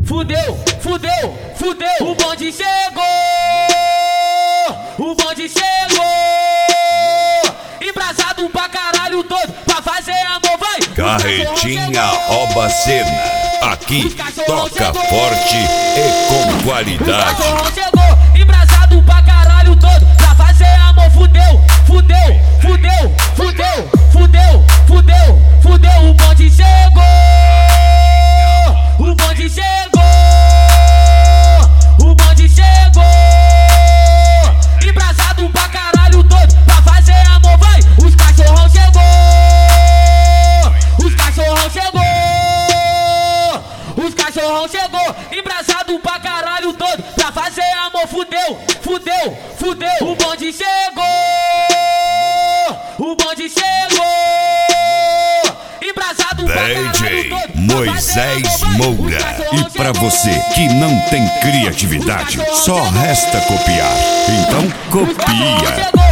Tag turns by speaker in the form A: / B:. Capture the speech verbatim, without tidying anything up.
A: fudeu, fudeu, fudeu. O bonde chegou, o bonde chegou, embrasado pra caralho todo, pra fazer amor, vai.
B: Carretinha Obacena, aqui toca forte e com qualidade.
A: O cachorrão chegou, embrasado pra caralho todo, pra fazer amor, fudeu, fudeu, fudeu, fudeu, fudeu, fudeu, fudeu. O bonde chegou, o bonde chegou, o bonde chegou, embrasado pra caralho todo, pra fazer amor, vai. Os cachorrão chegou, os cachorrão chegou, os cachorrão chegou, embrasado pra caralho todo, pra fazer amor, fudeu, fudeu, fudeu. O bonde chegou, o bonde chegou, embrasado pra caralho todo,
B: D J Moisés Moura. E pra você que não tem criatividade, só resta copiar. Então copia.